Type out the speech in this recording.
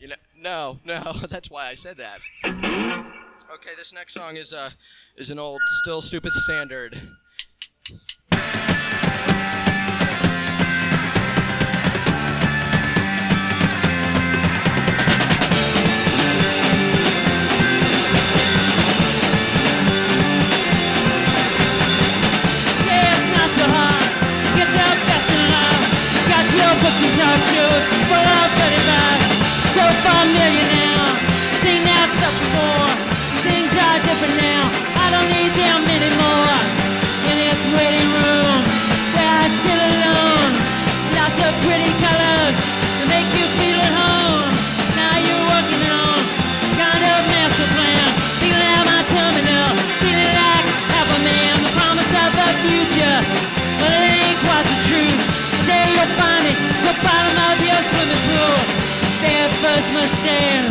No, that's why I said that. Okay, this next song is an old, still stupid standard. Books and talk shows, full of 35, so familiar now, seen that stuff before, things are different now, I don't need them anymore, in this waiting room, where I sit alone, lots of pretty colors, to make you feel at home, now you're working on, kind of master plan, feeling out my terminal, feeling like half a man, the promise of the future, but it ain't quite the truth. There you'll find me, the bottom of your swimming pool. There first must stand.